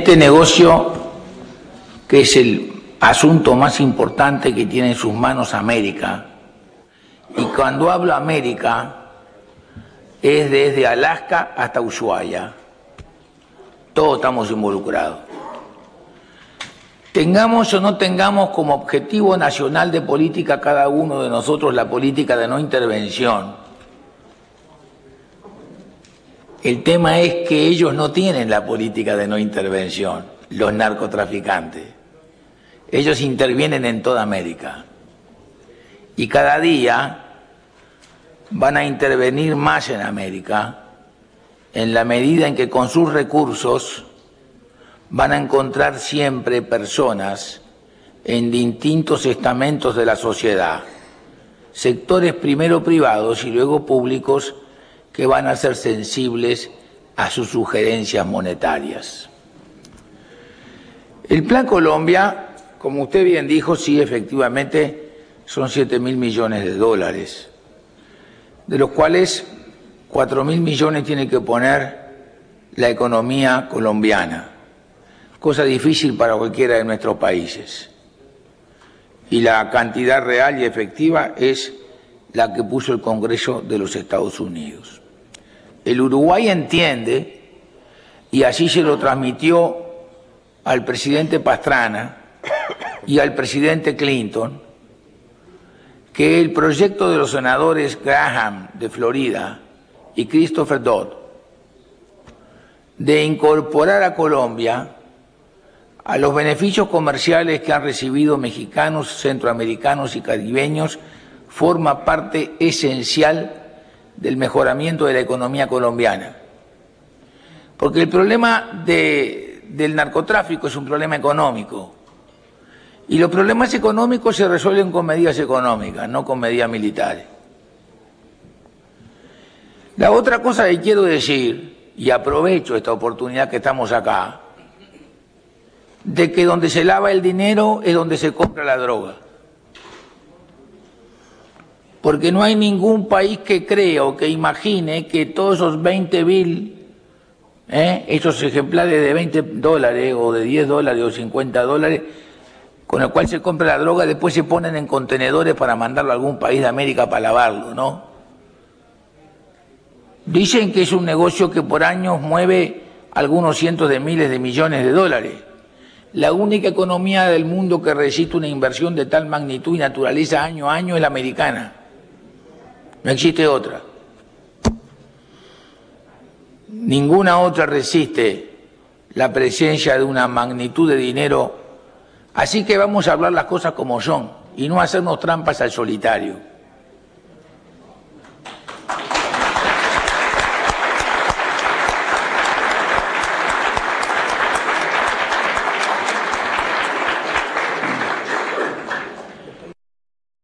este negocio, que es el asunto más importante que tiene en sus manos América, y cuando hablo América es desde Alaska hasta Ushuaia, todos estamos involucrados. Tengamos o no tengamos como objetivo nacional de política cada uno de nosotros la política de no intervención, el tema es que ellos no tienen la política de no intervención, los narcotraficantes. Ellos intervienen en toda América y cada día van a intervenir más en América en la medida en que con sus recursos van a encontrar siempre personas en distintos estamentos de la sociedad, sectores primero privados y luego públicos que van a ser sensibles a sus sugerencias monetarias. El Plan Colombia, como usted bien dijo, sí, efectivamente, son 7.000 millones de dólares, de los cuales 4.000 millones tiene que poner la economía colombiana, cosa difícil para cualquiera de nuestros países. Y la cantidad real y efectiva es la que puso el Congreso de los Estados Unidos. El Uruguay entiende, y así se lo transmitió al presidente Pastrana y al presidente Clinton, que el proyecto de los senadores Graham de Florida y Christopher Dodd de incorporar a Colombia a los beneficios comerciales que han recibido mexicanos, centroamericanos y caribeños forma parte esencial del mejoramiento de la economía colombiana. Porque el problema del narcotráfico es un problema económico. Y los problemas económicos se resuelven con medidas económicas, no con medidas militares. La otra cosa que quiero decir, y aprovecho esta oportunidad que estamos acá, de que donde se lava el dinero es donde se compra la droga. Porque no hay ningún país que crea o que imagine que todos esos 20 bill, esos ejemplares de 20 dólares o de 10 dólares o 50 dólares, con el cual se compra la droga, después se ponen en contenedores para mandarlo a algún país de América para lavarlo, ¿no? Dicen que es un negocio que por años mueve algunos cientos de miles de millones de dólares. La única economía del mundo que resiste una inversión de tal magnitud y naturaleza año a año es la americana. No existe otra. Ninguna otra resiste la presencia de una magnitud de dinero. Así que vamos a hablar las cosas como son y no hacernos trampas al solitario.